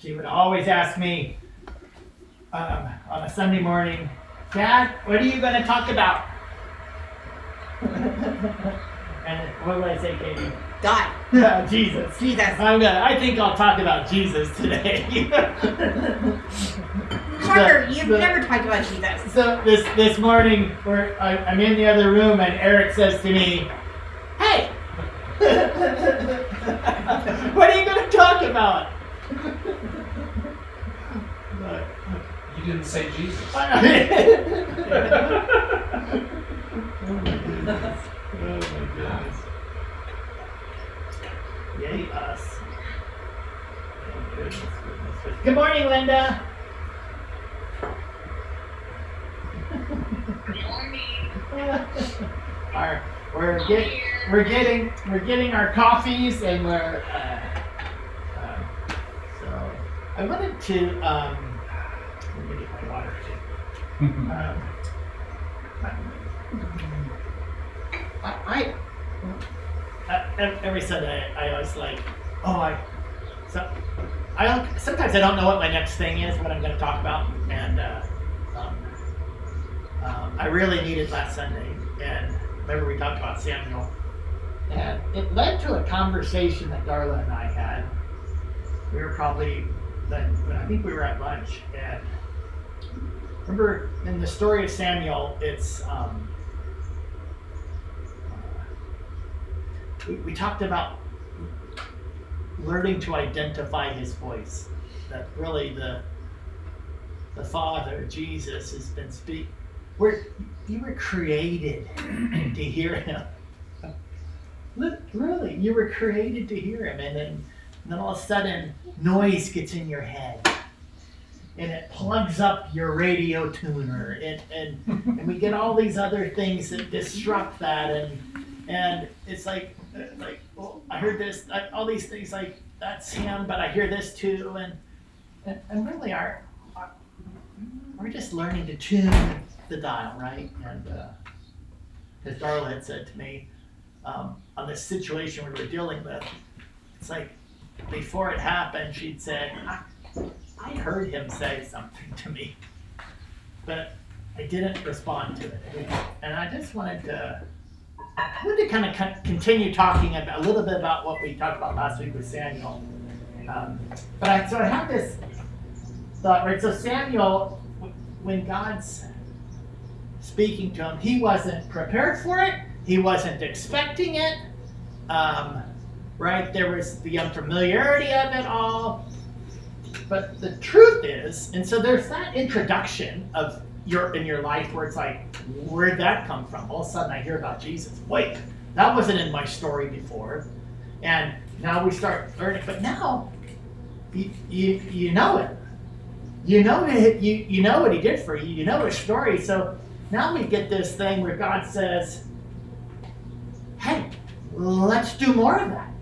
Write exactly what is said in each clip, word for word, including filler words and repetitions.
she would always ask me um, on a Sunday morning, Dad, what are you going to talk about? And what would I say, Katie? God. Uh, Jesus. Jesus. I'm gonna, I think I'll talk about Jesus today. Shocker, So- you've so- never talked about Jesus. So this this morning, we're, I, I'm in the other room, and Eric says to me, "Hey, what are you going to talk about?" But, You didn't say Jesus. oh my goodness! Oh my goodness! Yay us! Oh, goodness, goodness, goodness. Good morning, Linda. Our, we're get, we're getting we're getting our coffees, and we're uh, uh, so I wanted to um, let me get my water too. Um, I, I uh, every Sunday I always like oh I so I don't sometimes I don't know what my next thing is, what I'm going to talk about, and uh, um, um, I really needed last Sunday. And remember we talked about Samuel, and it led to a conversation that Darla and I had. We were probably then when I think we were at lunch, and remember in the story of Samuel, it's um, we, we talked about learning to identify his voice. That really the the Father, Jesus, has been speaking. We're, you were created to hear him. Really, you were created to hear him, and then, and then all of a sudden, noise gets in your head, and it plugs up your radio tuner, and and, and we get all these other things that disrupt that, and and it's like like well, I heard this, I, all these things like that's him, but I hear this too, and and, and really our, our we're just learning to tune the dial, right? And uh, as Darla had said to me, um, on this situation we were dealing with, it's like before it happened, she'd said, I, I heard him say something to me, but I didn't respond to it. And I just wanted to, I wanted to kind of con- continue talking about, a little bit about what we talked about last week with Samuel. Um, but I, so I have this thought, right? So Samuel, when God's speaking to him, he wasn't prepared for it. He wasn't expecting it. Um, right? There was the unfamiliarity of it all. But the truth is, and so there's that introduction of your in your life where it's like, where'd that come from? All of a sudden I hear about Jesus. Wait, that wasn't in my story before. And now we start learning. But now, you you, you know it. You know it, you you know what he did for you. You know his story. So now we get this thing where God says, hey, let's do more of that.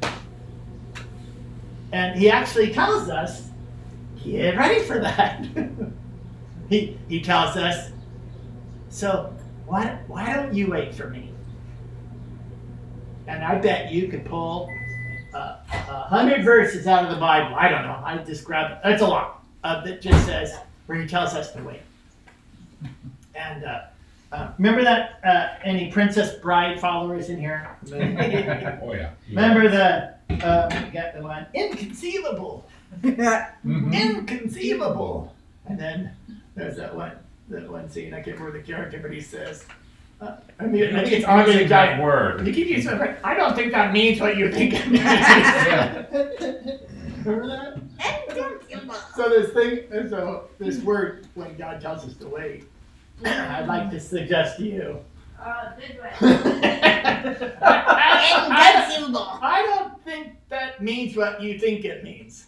And he actually tells us, get ready for that. he he tells us, so why, why don't you wait for me? And I bet you could pull uh, a hundred verses out of the Bible. I don't know. I just grabbed it. It's a lot. Uh, that just says, where he tells us to wait. And uh, uh, remember that, uh, any Princess Bride followers in here? Oh yeah. Remember the, um, we got the one, inconceivable. Mhm. Inconceivable. And then there's that one, that one scene, I can't remember the character, but he says, uh, I mean, I think it's Andre the Using that Giant. word. You keep using it, I don't think that means what you think it means. Yeah. Remember that? So this thing, so this word, when God tells us to wait, I'd like to suggest to you. Uh, good way. I, I, Inconceivable. I don't think that means what you think it means.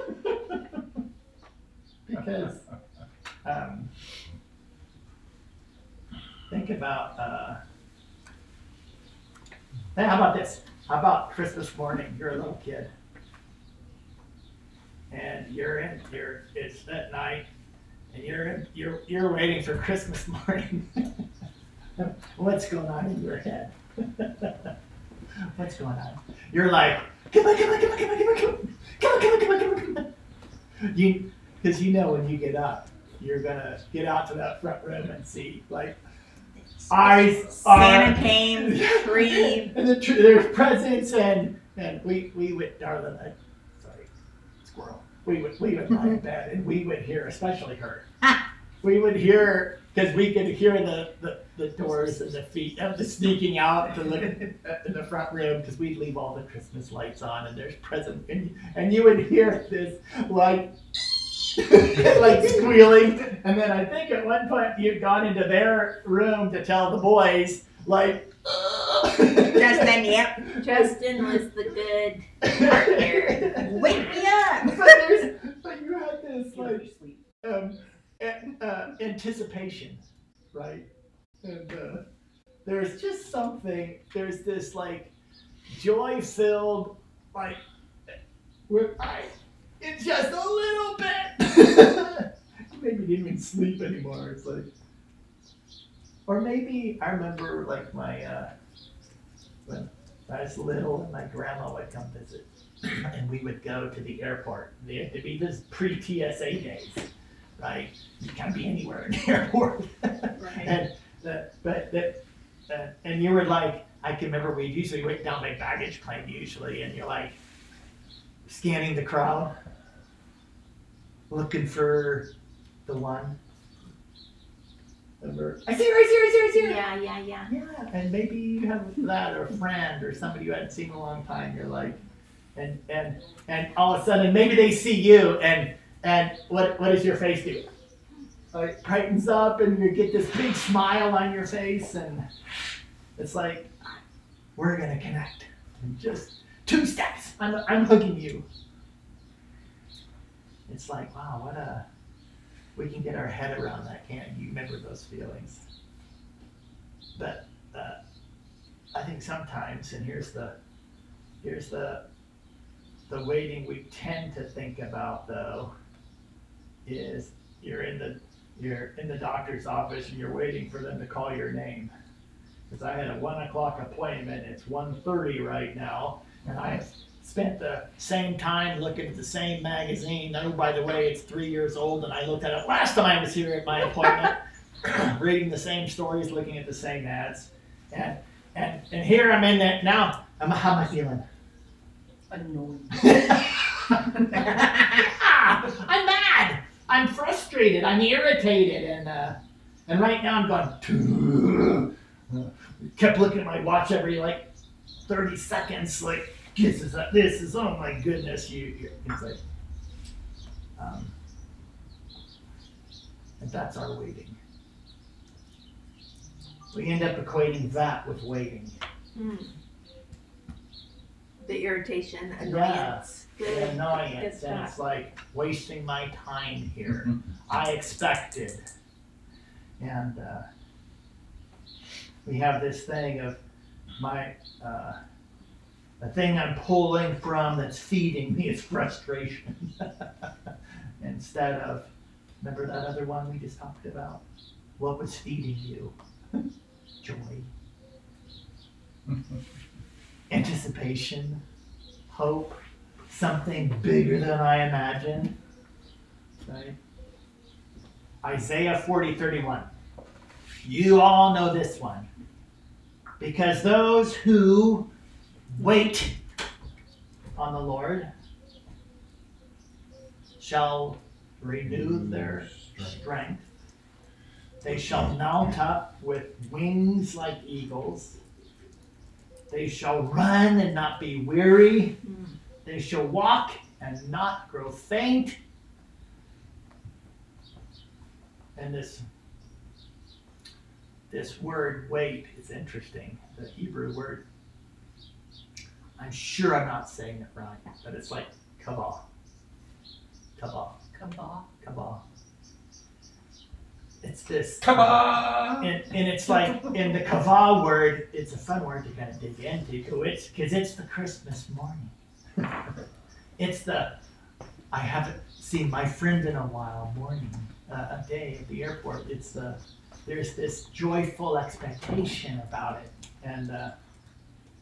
Because, um, think about, uh, hey, how about this? How about Christmas morning? You're a little kid. And you're in, you're, it's at night, and you're in, you're, you're waiting for Christmas morning. What's going on in your head? What's going on? You're like, come on, come on, come on, come on, come on, come on, come on, come on, come on, come on, come on. You, because you know when you get up, you're gonna get out to that front room and see like eyes are Santa came, tree. and the tr- there's presents and and we we would darling I, sorry squirrel we would we would lie in bed and we would hear, especially her, we would hear because we could hear the, the the doors and the feet of the sneaking out to look at, in the front room because we'd leave all the Christmas lights on and there's presents and, and you would hear this like like squealing, and then I think at one point you'd gone into their room to tell the boys, like, Justin, yep. Justin was the good partner. Wake me up. But, there's, but you had this like um, a- uh, anticipation, right? And uh, there's just something. There's this like joy-filled, like, where I. It's just a little bit. Maybe didn't even sleep anymore. It's like, or maybe I remember like my uh, when I was little and my grandma would come visit, and we would go to the airport. It'd be this pre-T S A days, right? You can't be anywhere in the airport. Right. and the, but that uh, and you were like, I can remember we usually went down my baggage claim usually, and you're like scanning the crowd, looking for the one. Remember? I see her, I see her, I see her, I see her. Yeah, yeah, yeah. Yeah, and maybe you have that or a friend or somebody you hadn't seen in a long time. You're like, and and and all of a sudden maybe they see you, and and what what does your face do? Like brightens up, and you get this big smile on your face, and it's like we're gonna connect. And just two steps. I'm I'm hugging you. It's like, wow, what a, we can get our head around that, can't you? Remember those feelings. But uh, I think sometimes, and here's the, here's the, the waiting we tend to think about though, is you're in the, you're in the doctor's office and you're waiting for them to call your name. Because I had a one o'clock appointment, it's one thirty right now, and I spent the same time looking at the same magazine. Oh, by the way, it's three years old, and I looked at it last time I was here at my appointment, reading the same stories, looking at the same ads. And and and here I'm in that now. I'm, how am I feeling? Annoying. Yeah, I'm mad. I'm frustrated. I'm irritated, and uh, and right now I'm going. Kept looking at my watch every like thirty seconds, like. This is, this is, oh my goodness, you, you it's like, um, and that's our waiting. We end up equating that with waiting. Hmm. The irritation, Yeah. annoyance. The Good. annoyance, Good and it's stuff. like wasting my time here. I expected. And uh, we have this thing of my, uh, the thing I'm pulling from that's feeding me is frustration. Instead of, remember that other one we just talked about? What was feeding you? Joy. Anticipation. Hope. Something bigger than I imagined. Right? Isaiah forty thirty-one. You all know this one. Because those who wait on the Lord shall renew their strength. They shall mount up with wings like eagles. They shall run and not be weary. Hmm. They shall walk and not grow faint. And this, this word wait is interesting. The Hebrew word, I'm sure I'm not saying it right, but it's like kavah. Kavah. Cabal. Kavah. It's this. Come on! And, and it's like, in the kavah word, it's a fun word to kind of dig into. It's because it's the Christmas morning. It's the, I haven't seen my friend in a while morning, uh, a day at the airport. It's the, there's this joyful expectation about it. And uh,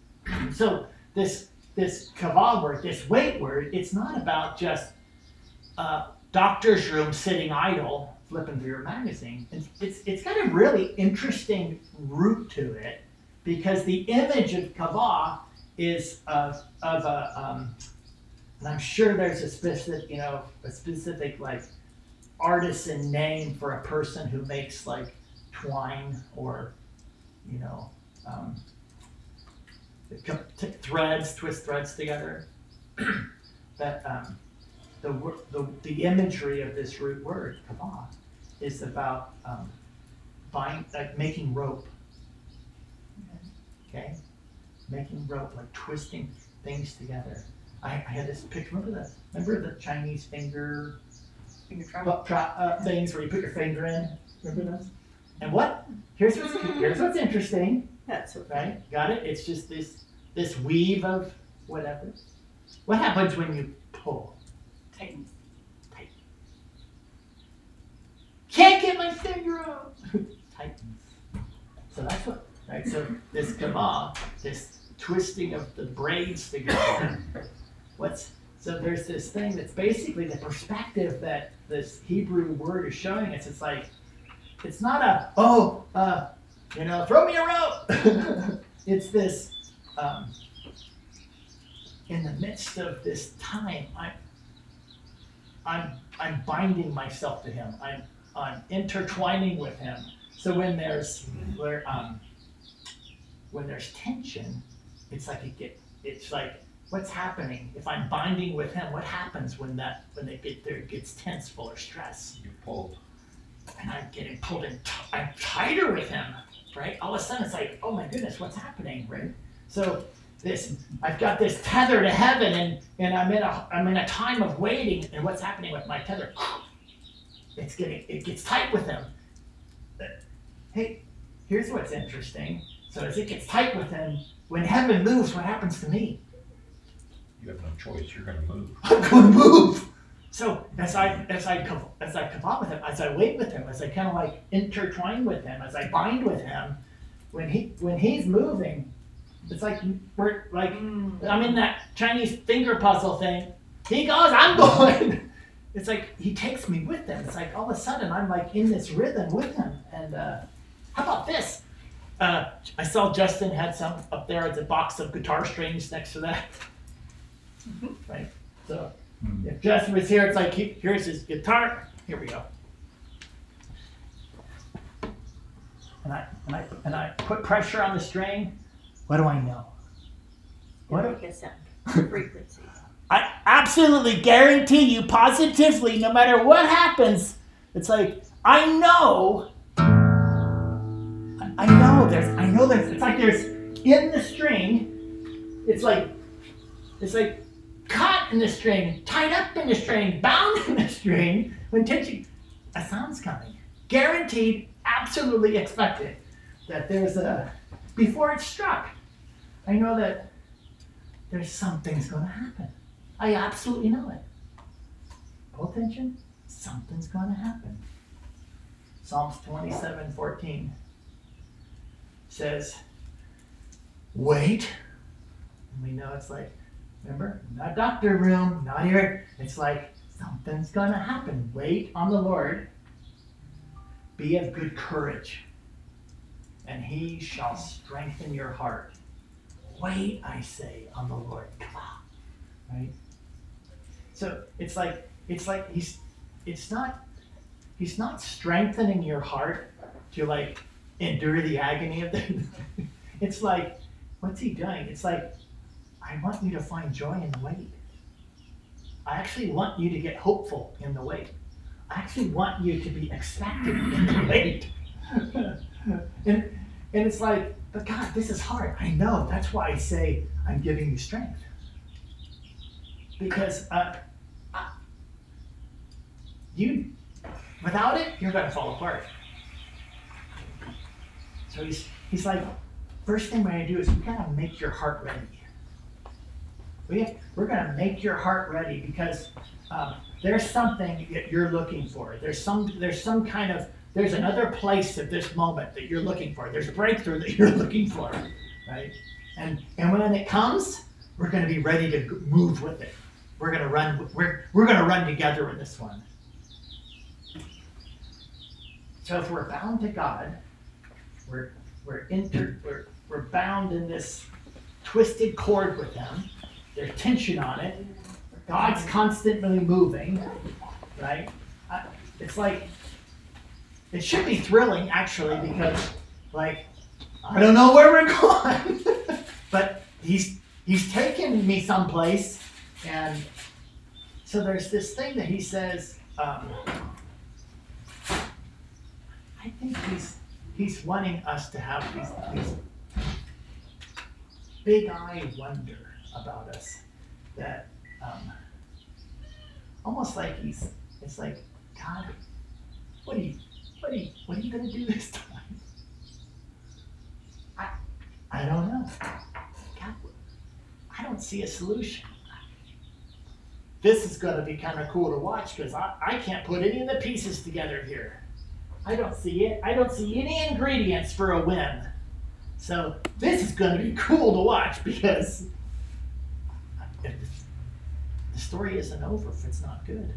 so this this kavah word, this wait word, it's not about just uh, doctor's room sitting idle, flipping through your magazine. It's, it's, it's got a really interesting root to it because the image of kavah is of, of a, um, and I'm sure there's a specific, you know, a specific like artisan name for a person who makes like twine or, you know, um, t- threads, twist threads together. But um, the, the the imagery of this root word kavah is about um, bind, like making rope. Okay, making rope, like twisting things together. I, I had this picture. Remember the remember the Chinese finger Finger trap. bu- tra- uh, things where you put your finger in. Remember those? And what? Here's what's here's what's interesting. That's so funny. Right? Got it? It's just this this weave of whatever. What happens when you pull? Titans. Tight. Can't get my finger out. Tightens. So that's what, right? So this kavah, this twisting of the braids together. What's so there's this thing that's basically the perspective that this Hebrew word is showing us. It's like it's not a oh uh you know throw me a rope. It's this um, in the midst of this time, I'm I'm I'm binding myself to him. I'm I'm intertwining with him. So when there's where um when there's tension, it's like it get it's like what's happening if I'm binding with him? What happens when that when they get there? It gets tense, full of stress, You pulled. and I'm getting pulled in. T- I'm tighter with him, right? All of a sudden, it's like, oh my goodness, what's happening, right? So this, I've got this tether to heaven, and and I'm in a I'm in a time of waiting, and what's happening with my tether? It's getting it gets tight with him. Hey, here's what's interesting. So as it gets tight with him, when heaven moves, what happens to me? You have no choice. You're going to move. I'm going to move. So as I as I kav- as I kavat with him, as I wait with him, as I kind of like intertwine with him, as I bind with him, when he when he's moving, it's like we're like I'm in that Chinese finger puzzle thing. He goes, I'm going. It's like he takes me with him. It's like all of a sudden I'm like in this rhythm with him. And uh, how about this? Uh, I saw Justin had some up there as a box of guitar strings next to that. Right. So Hmm. if Justin was here, it's like he, here's his guitar. Here we go. And I and I and I put pressure on the string. What do I know? What do, Make a sound. Frequency. I absolutely guarantee you, positively, no matter what happens, it's like I know. I, I know there's. I know there's. It's like there's in the string. It's like it's like caught in the string, tied up in the string, bound in the string. When tension, a sound's coming. Guaranteed, absolutely expected that there's a before it's struck. I know that there's something's going to happen. I absolutely know it. Pay attention, something's going to happen. Psalms twenty-seven fourteen says, wait. And we know it's like, remember, not doctor room, not here. It's like, something's going to happen. Wait on the Lord. Be of good courage, and he shall strengthen your heart. Wait, I say, on the Lord. Come on. Right? So it's like it's like he's it's not he's not strengthening your heart to like endure the agony of the it's like what's he doing? It's like I want you to find joy in the wait. I actually want you to get hopeful in the wait. I actually want you to be expectant in the wait. and and it's like, but God, this is hard. I know. That's why I say I'm giving you strength. Because uh, uh, you, without it, you're going to fall apart. So he's he's like, first thing we're going to do is we got to make your heart ready. We have, we're going to make your heart ready because um, there's something that you're looking for. There's some there's some kind of there's another place at this moment that you're looking for. There's a breakthrough that you're looking for, right? And and when it comes, we're going to be ready to move with it. we're gonna run. We're we're gonna run together in this one. So if we're bound to God, we're we're inter we're we're bound in this twisted cord with Him. There's tension on it. God's constantly moving, right? I, it's like it should be thrilling actually because, like, I don't know where we're going, but He's He's taken me someplace, and so there's this thing that He says. Um, I think He's He's wanting us to have these these big eye wonder about us, that um, almost like He's it's like, God, what are you what are you what are you gonna do this time? I I don't know. God, I don't see a solution. This is gonna be kind of cool to watch because I, I can't put any of the pieces together here. I don't see it. I don't see any ingredients for a win. So this is going to be cool to watch because if the story isn't over if it's not good.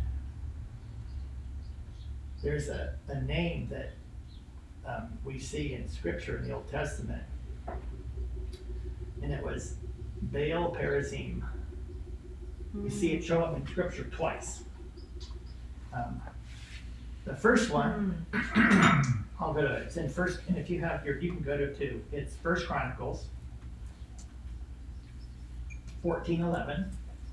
There's a, a name that um, we see in Scripture in the Old Testament, and it was Baal Perazim. You see it show up in Scripture twice. Um, The first one, I'll go to it. It's in first, and if you have your, you can go to two. It's First Chronicles, fourteen eleven.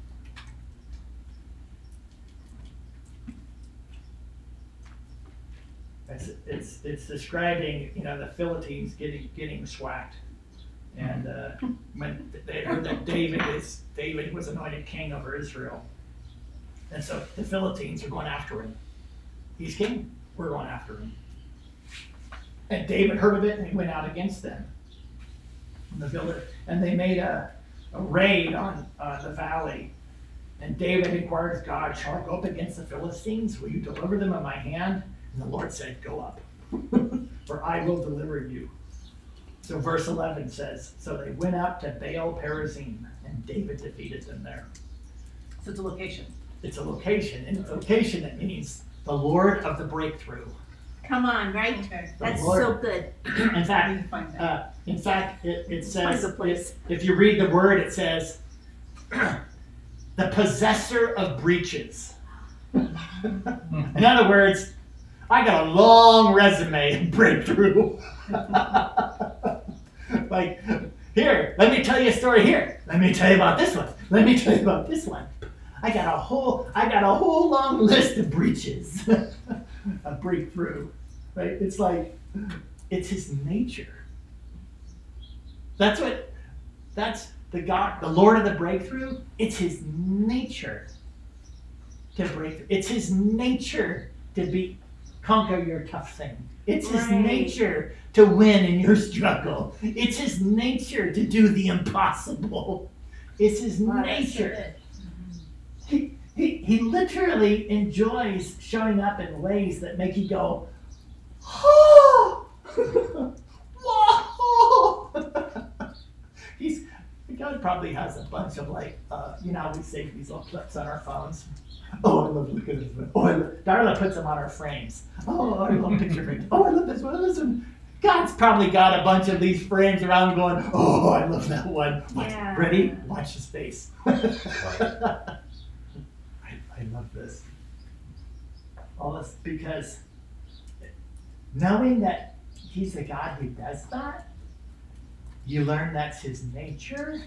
It's it's it's describing, you know, the Philistines getting getting swacked, and uh, when they heard that David is David was anointed king over Israel, and so the Philistines are going after him. He's king. We're going after him. And David heard of it and he went out against them. And the village, and they made a, a raid on uh, the valley. And David inquired of God, shall I go up against the Philistines? Will you deliver them in my hand? And the Lord said, go up, for I will deliver you. So verse eleven says, so they went up to Baal Perazim, and David defeated them there. So it's a location. It's a location, and it's a location that means the Lord of the breakthrough. Come on, right? Okay. That's Lord. so good. In How do fact, you find that? uh, in fact, it, it Find says, the place. if you read the word, it says, the possessor of breaches. In other words, I got a long resume of breakthrough. Like, here, let me tell you a story here. Let me tell you about this one. Let me tell you about this one. I got a whole, I got a whole long list of breaches, a breakthrough, right? It's like, it's His nature. That's what, that's the God, the Lord of the breakthrough. It's His nature to break through. It's His nature to be, conquer your tough thing. It's His Right. nature to win in your struggle. It's His nature to do the impossible. It's His Wow, that's so nature. good. He, he, he literally enjoys showing up in ways that make you go, oh, whoa. He's, God probably has a bunch of like, uh, you know how we save these little clips on our phones. Oh, I love looking at this one. Oh, I love, Darla puts them on our frames. Oh, I love picture frames. Oh, I love this one. This one. God's probably got a bunch of these frames around going, oh, I love that one. Watch, Yeah. ready? Watch his face. I, I love this. All this because knowing that He's the God who does that, you learn that's His nature.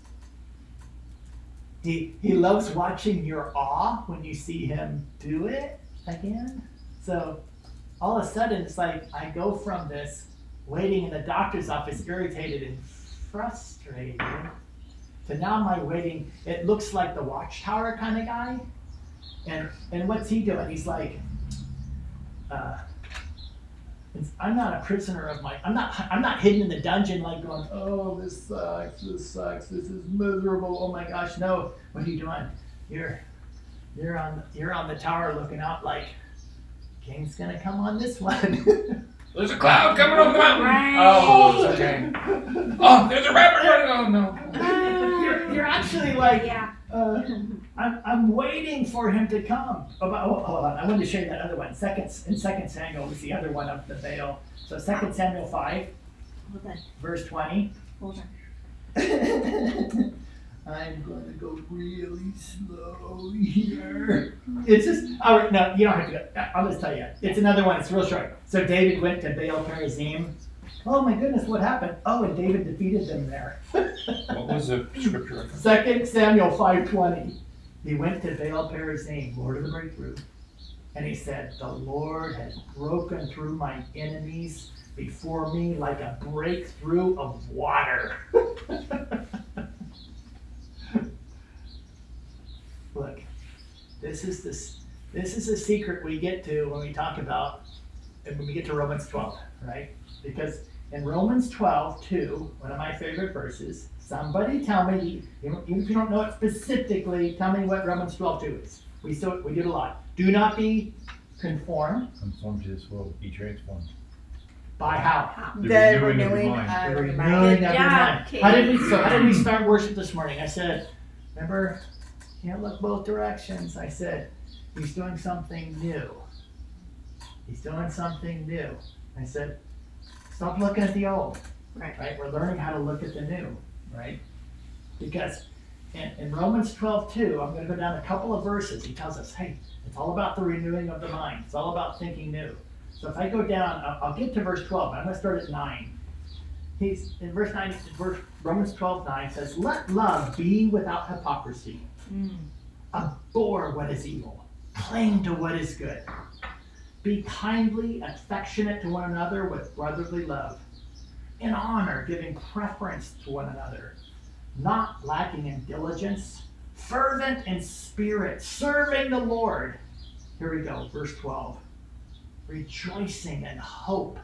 He, he loves watching your awe when you see Him do it again. So all of a sudden it's like I go from this waiting in the doctor's office irritated and frustrated to now my waiting, it looks like the Watchtower kind of guy. And and what's he doing? He's like, uh, it's, I'm not a prisoner of my, I'm not I'm not hidden in the dungeon like going, oh, this sucks, this sucks, this is miserable, oh my gosh, no. What are you doing? You're you're on you're on the tower looking out like, King's gonna come on this one. There's a cloud coming over the mountain. Right. Oh, it's okay. Oh, there's a rabbit running. Oh no. you're, you're actually like, Yeah. Uh, I'm, I'm waiting for him to come. Oh, but- oh, hold on, I wanted to show you that other one. Second, in Second Samuel was the other one of the veil. So Second Samuel five, Hold on, verse twenty. hold on. I'm gonna go really slow here. It's just, all right, no, you don't have to go. I'll just tell you. It's another one, it's real short. So David went to Baal Perazim. Oh my goodness, what happened? Oh, and David defeated them there. What was the scripture? Second Samuel five twenty. He went to Baal Perazim, Lord of the Breakthrough, and he said, the Lord has broken through my enemies before me like a breakthrough of water. Look, this is this this is a secret we get to when we talk about and when we get to Romans twelve, right? Because in Romans twelve, two, one of my favorite verses, somebody tell me, even if you don't know it specifically, tell me what Romans twelve, two is. We still we do it a lot. Do not be conformed Conformed to this world, be transformed. by how? The The renewing of your renewing mind. of The your renewing mind. of Good your job, mind. Kate. How did we so how did we start worship this morning? I said, remember, can't look both directions. I said, he's doing something new. He's doing something new. I said, stop looking at the old. Right. Right? We're learning how to look at the new, right? Because in, in Romans twelve, two, I'm gonna go down a couple of verses. He tells us, hey, it's all about the renewing of the mind. It's all about thinking new. So if I go down, I'll, I'll get to verse twelve, but I'm gonna start at nine. He's in verse nine, verse Romans twelve, nine says, let love be without hypocrisy. Mm. Abhor what is evil. Cling to what is good. Be kindly affectionate to one another with brotherly love. In honor, giving preference to one another. Not lacking in diligence. Fervent in spirit. Serving the Lord. Here we go, verse twelve. Rejoicing in hope.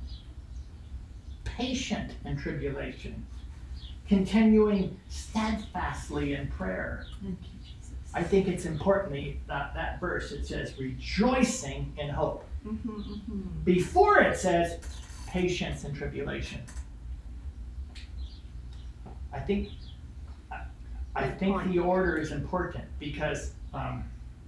Patient in tribulation. Continuing steadfastly in prayer. Thank you, Jesus. I think it's importantly that that verse, it says rejoicing in hope. Mhm, mhm. Before it says patience in tribulation. I think I- I Good think point. the order is important because um,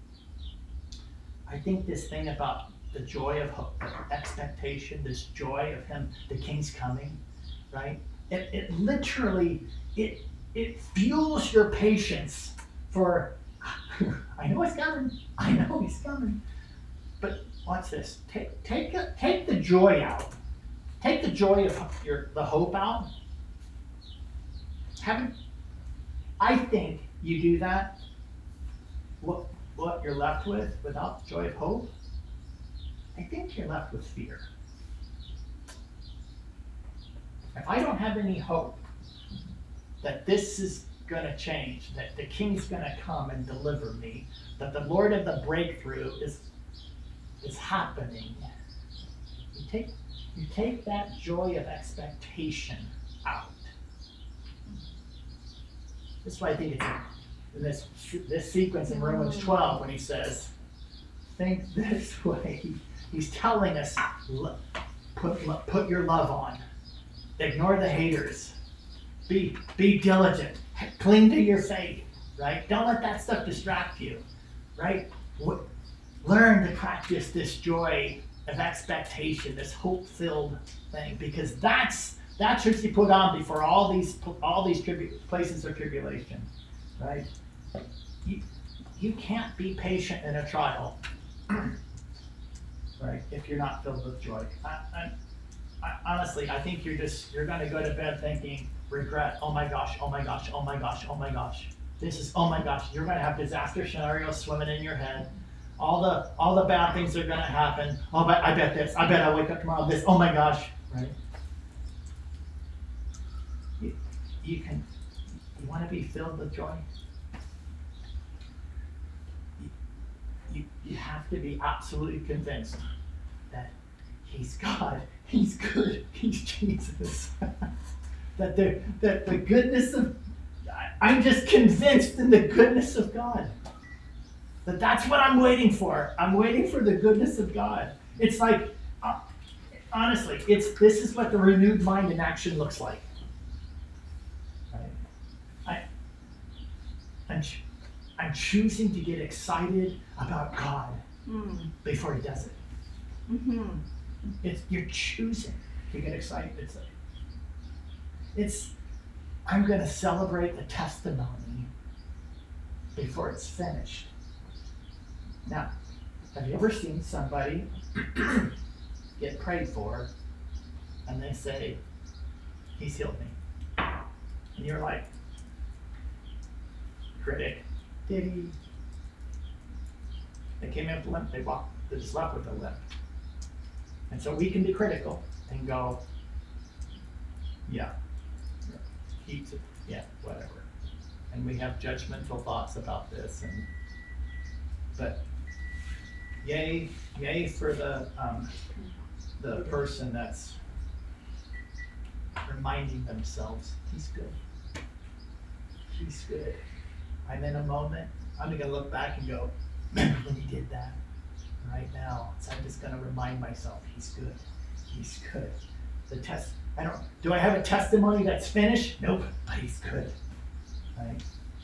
I think this thing about the joy of hope, expectation, this joy of him, the king's coming, right? It, it literally, it, it fuels your patience for, I know he's coming, I know he's coming. But watch this, take, take, a- take the joy out. Take the joy of your, the hope out. Haven't, I think you do that, what, what you're left with without the joy of hope, I think you're left with fear. If I don't have any hope that this is gonna change, that the king's gonna come and deliver me, that the Lord of the breakthrough is is happening, you take you take that joy of expectation out. That's why I think it's in this this sequence in Romans twelve when he says, think this way. He's telling us, lo- put lo- put your love on. Ignore the haters. Be be diligent. Cling to your faith, right? Don't let that stuff distract you, right? W- Learn to practice this joy of expectation, this hope-filled thing, because that's that's what you put on before all these all these tribu- places of tribulation, right? You you can't be patient in a trial, right? If you're not filled with joy. I, I, I, honestly, I think you're just you're gonna go to bed thinking regret. Oh my gosh! Oh my gosh! Oh my gosh! Oh my gosh! This is oh my gosh! You're gonna have disaster scenarios swimming in your head. All the all the bad things are gonna happen. Oh, but I bet this. I bet I'll wake up tomorrow. This. Oh my gosh! Right? You, you can. You want to be filled with joy. You, you you have to be absolutely convinced that He's God. He's good. He's Jesus. that the that the goodness of I- I'm just convinced in the goodness of God. That that's what I'm waiting for. I'm waiting for the goodness of God. It's like, uh, honestly, it's this is what the renewed mind in action looks like. Right? I, I'm, I'm choosing to get excited about God Mm. before he does it. Mm-hmm. It's, you're choosing to get excited. It's, it's, I'm gonna celebrate the testimony before it's finished. Now, have you ever seen somebody get prayed for and they say, he's healed me? And you're like, critic, did he? They came in with a limp, they walked, they just left with a limp. And so we can be critical and go, yeah, he's, yeah, whatever. And we have judgmental thoughts about this, and but yay, yay for the um, the person that's reminding themselves he's good. He's good. I'm in a moment. I'm gonna look back and go, remember when he did that? Right now, so I'm just gonna remind myself he's good. He's good. The test. I don't. Do I have a testimony that's finished? Nope. But he's good. Right.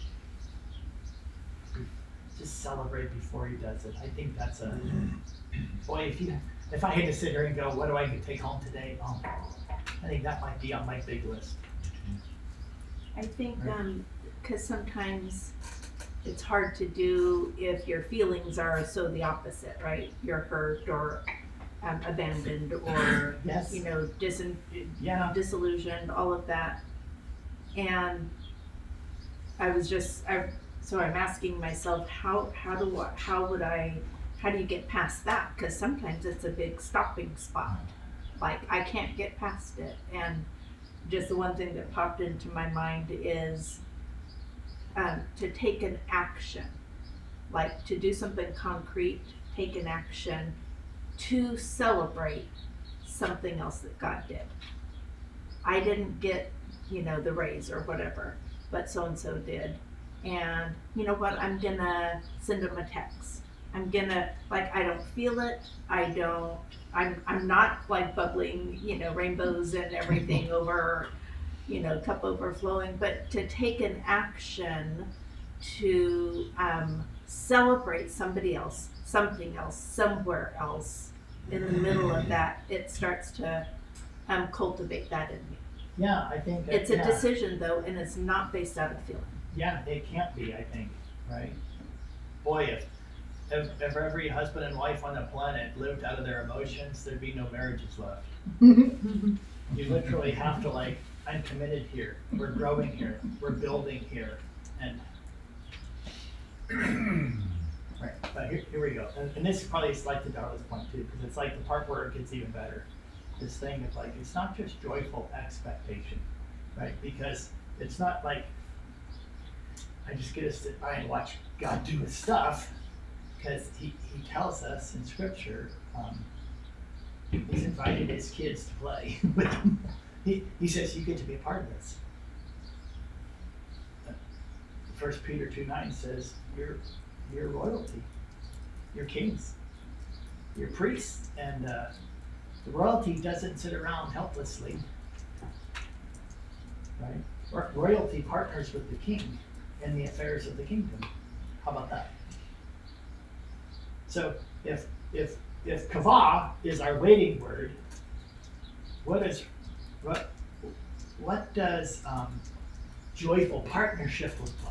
Just celebrate before he does it. I think that's a boy. If you, if I had to sit here and go, what do I take home today? Oh, I think that might be on my big list. I think, um, cause sometimes it's hard to do if your feelings are so the opposite, right? You're hurt or um, abandoned or, Yes. you know, disin- Yeah. disillusioned, all of that. And I was just, I, so I'm asking myself, how, how do I, how would I, how do you get past that? Cause sometimes it's a big stopping spot. Like I can't get past it. And just the one thing that popped into my mind is um, to take an action, like to do something concrete, take an action to celebrate something else that God did. I didn't get, you know, the raise or whatever, but so-and-so did. And you know what, I'm gonna send them a text. I'm gonna, like, I don't feel it, I don't, I'm, I'm not like bubbling, you know, rainbows and everything over, you know, cup overflowing, but to take an action to um, celebrate somebody else, something else, somewhere else. In the middle of that, it starts to um, cultivate that in me. Yeah, I think. It's a yeah. decision though, and it's not based out of feeling. Yeah, it can't be, I think, right? Boy, if, if, if every husband and wife on the planet lived out of their emotions, there'd be no marriages left. You literally have to like, I'm committed here, we're growing here, we're building here, and right, but here, here we go. And, and this probably is like to Darla's point too, because it's like the part where it gets even better. This thing of like, it's not just joyful expectation, right? Because it's not like, I just get to sit by and watch God do his stuff, because he, he tells us in scripture, um, he's invited his kids to play with him. He, he says you get to be a part of this. First Peter two nine says you're, you're royalty, you're kings, you're priests, and uh, the royalty doesn't sit around helplessly, right? Ro- Royalty partners with the king in the affairs of the kingdom. How about that? So if if if kavah is our waiting word, what is what what does um, joyful partnership look like?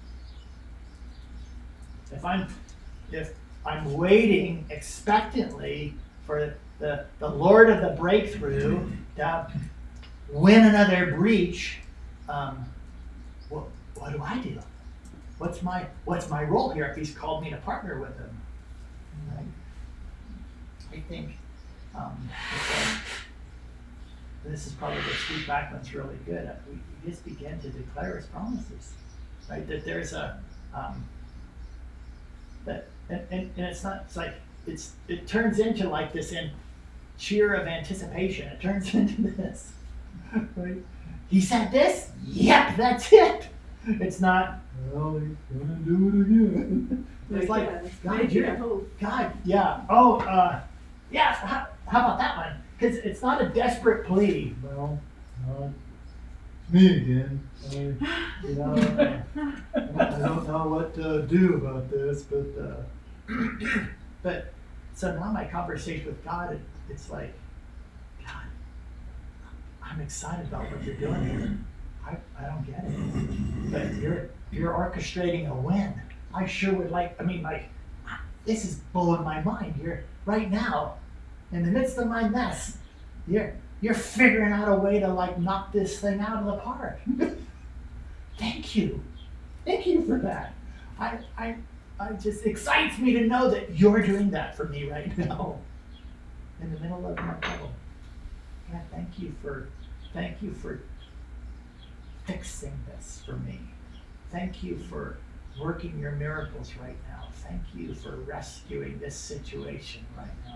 If I'm if I'm waiting expectantly for the, the Lord of the breakthrough to win another breach, um, what what do I do? What's my what's my role here if he's called me to partner with him? Right? I think um, it's a, this is probably where Steve Bachman's really good. We, we just begin to declare his promises, right? That there's a um, that and, and, and it's not it's like it's it turns into like this in cheer of anticipation. It turns into this, right? He said this. Yep, that's it. It's not. Well, he's gonna do it again. It's like, God, you, God, yeah. Oh, uh, yeah. How, how about that one? Because it's not a desperate plea. Well, no. Me again. I, you know, I don't know what to do about this, but uh, But, so now my conversation with God, it, it's like, God, I'm excited about what you're doing here. I, I don't get it. But you're, you're orchestrating a win. I sure would like, I mean, like, this is blowing my mind. You're, right now, in the midst of my mess, you're, you're figuring out a way to like knock this thing out of the park. Thank you. Thank you for that. I, I, I just excites me to know that you're doing that for me right now. In the middle of my trouble. God, thank you for, thank you for fixing this for me. Thank you for working your miracles right now. Thank you for rescuing this situation right now.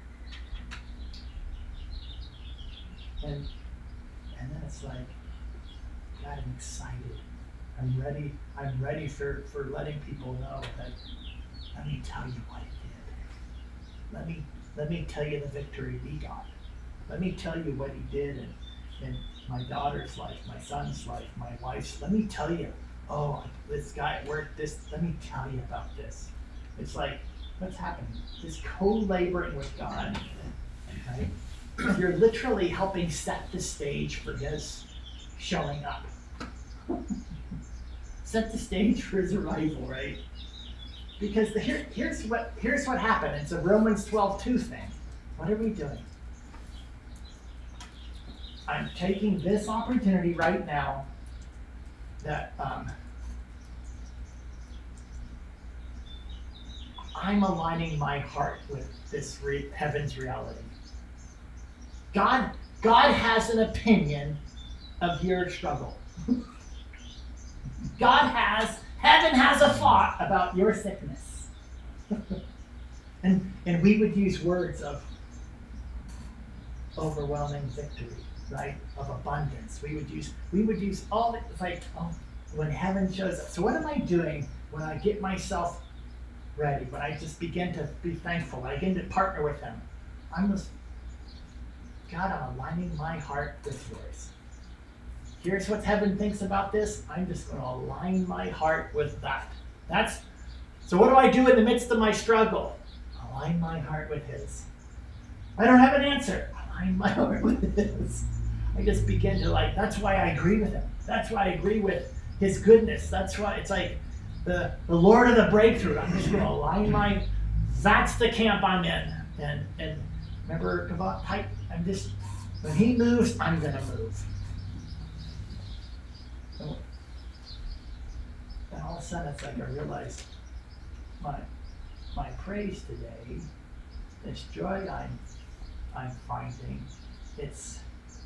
And and then it's like, God, I'm excited. I'm ready. I'm ready for, for letting people know that, let me tell you what he did. Let me let me tell you the victory we got. Let me tell you what he did in, in my daughter's life, my son's life, my wife's. Let me tell you, oh, this guy at work, this, let me tell you about this. It's like, what's happening? This co-laboring with God, right? You're literally helping set the stage for his showing up. Set the stage for his arrival, right? Because the, here, here's what here's what happened. It's a Romans twelve two thing. What are we doing? I'm taking this opportunity right now that um, I'm aligning my heart with this re- heaven's reality. God, God has an opinion of your struggle. God has, heaven has a thought about your sickness. and and we would use words of overwhelming victory, right? Of abundance. We would use, we would use all the, like, oh, when heaven shows up. So what am I doing when I get myself ready? When I just begin to be thankful, when I begin to partner with him? I'm just, God, I'm aligning my heart with yours. Here's what heaven thinks about this. I'm just going to align my heart with that. That's, so what do I do in the midst of my struggle? Align my heart with his. I don't have an answer. Align my heart with his. I just begin to like, that's why I agree with him. That's why I agree with his goodness. That's why it's like the, the Lord of the breakthrough. I'm just going to align my, that's the camp I'm in. And, and remember, I, I'm just, when he moves, I'm going to move. So, and all of a sudden, it's like I realized my my praise today, this joy I'm I'm finding, it's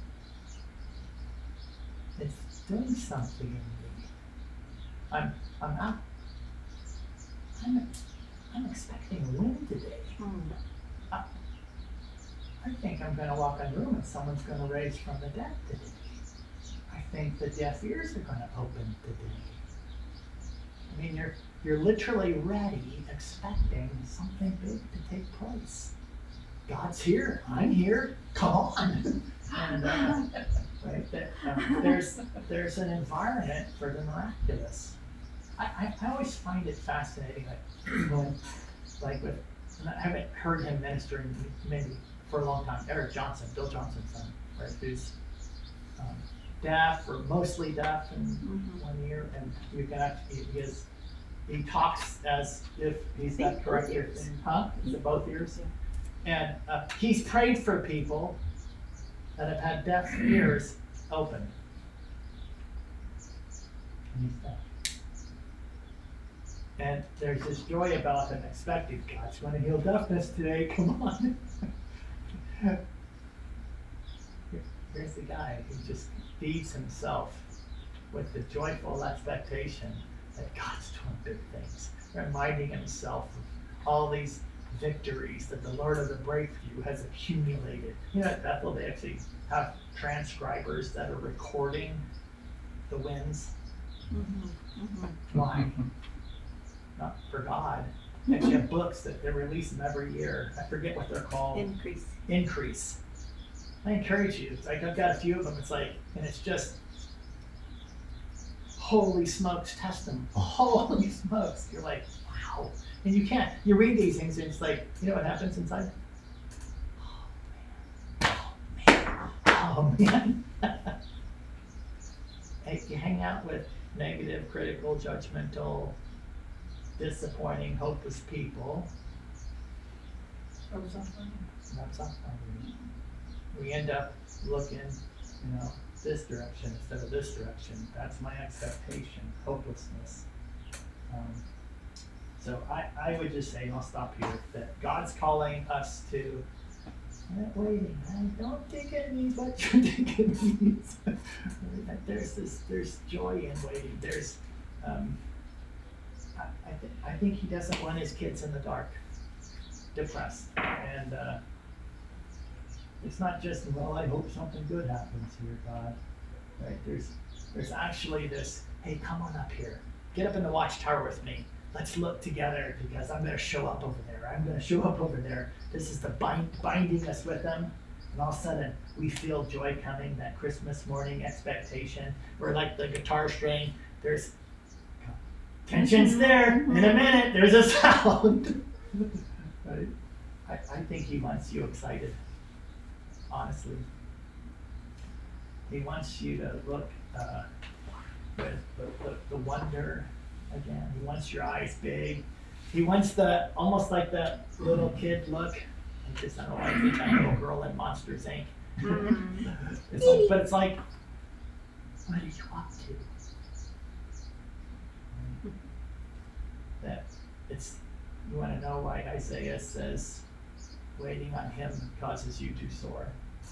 it's doing something in me. I'm I'm not I'm I'm expecting a win today. Hmm. I, I think I'm going to walk in the room and someone's going to raise from the dead today. I think the deaf ears are going to open today. I mean, you're you're literally ready, expecting something big to take place. God's here. I'm here. Come on. and uh, right, that, um, there's there's an environment for the miraculous. I, I, I always find it fascinating, like when, like with, and I haven't heard him ministering maybe for a long time. Eric Johnson, Bill Johnson's son, right, who's um, deaf or mostly deaf in Mhm. one ear, and you can actually, he is, he talks as if he's Think got correct both ears. ears. Huh? Is it both ears? And uh, he's prayed for people that have had deaf ears open. And he's deaf. And there's this joy about him expecting God's going to heal deafness today. Come on. Here's the guy who just feeds himself with the joyful expectation that God's doing big things, reminding himself of all these victories that the Lord of the breakthrough has accumulated. You know, at Bethel, they actually have transcribers that are recording the wins. Mm-hmm. Mm-hmm. Why? Not for God. They actually have books that they release them every year. I forget what they're called. Increase. Increase. I encourage you. It's like I've got a few of them. It's like, and it's just holy smokes, test them. Holy smokes. You're like, wow. And you can't, you read these things and it's like, you know what happens inside? Oh man, oh man. Hey, you hang out with negative, critical, judgmental, disappointing, hopeless people. Rubs off on you. That's not fun. We end up looking, you know, this direction instead of this direction. That's my expectation, hopelessness. Um, so I, I would just say, I'll stop here, that God's calling us to not waiting. I don't think it means what you think it means. That there's this, there's joy in waiting. There's, um, I, I, th- I think he doesn't want his kids in the dark, depressed, and uh, it's not just, well, I hope something good happens here, God. Right? There's, there's actually this, hey, come on up here, get up in the watchtower with me. Let's look together because I'm going to show up over there. I'm going to show up over there. This is the bind, binding us with them. And all of a sudden, we feel joy coming, that Christmas morning expectation. We're like the guitar string. There's tension's there. In a minute, there's a sound. Right? I, I think he wants you excited, honestly. He wants you to look uh, with the, the, the wonder. Again, he wants your eyes big. He wants the, almost like the little kid look. I just, I don't know, I think that little girl in Monsters, Incorporated. It's like, but it's like, what are you up to? That it's, you want to know why Isaiah says, waiting on him causes you to soar.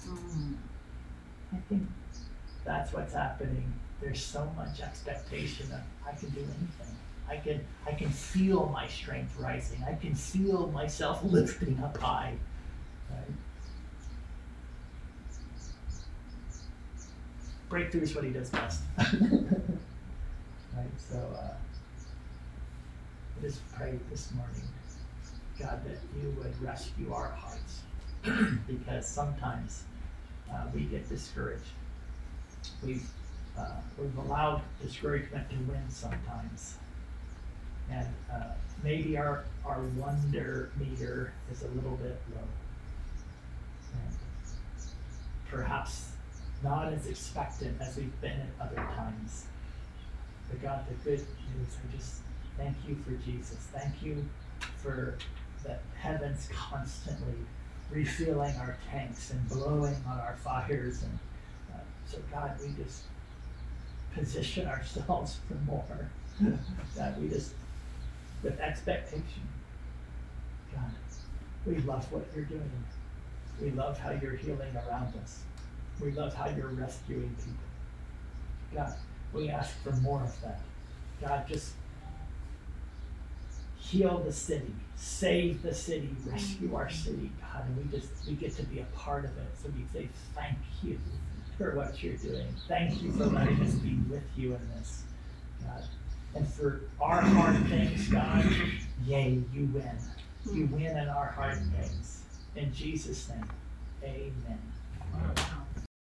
I think that's what's happening. There's so much expectation of I can do anything. I can I can feel my strength rising. I can feel myself lifting up high. Right? Breakthrough is what he does best. Right? So uh, I just pray this morning, God, that you would rescue our hearts. Because sometimes uh, we get discouraged. We've Uh, we've allowed discouragement to win sometimes. And uh, maybe our, our wonder meter is a little bit low. And perhaps not as expectant as we've been at other times. But God, the good news, I just thank you for Jesus. Thank you for the heavens constantly refilling our tanks and blowing on our fires. And uh, so God, we just position ourselves for more. God, we just, with expectation. God, we love what you're doing. We love how you're healing around us. We love how you're rescuing people. God, we ask for more of that. God, just heal the city, save the city, rescue our city, God, and we just, we get to be a part of it. So we say thank you for what you're doing. Thank you for letting us be with you in this, God. And for our hard things, God, yay, you win. You win in our hard things. In Jesus' name, amen. Wow.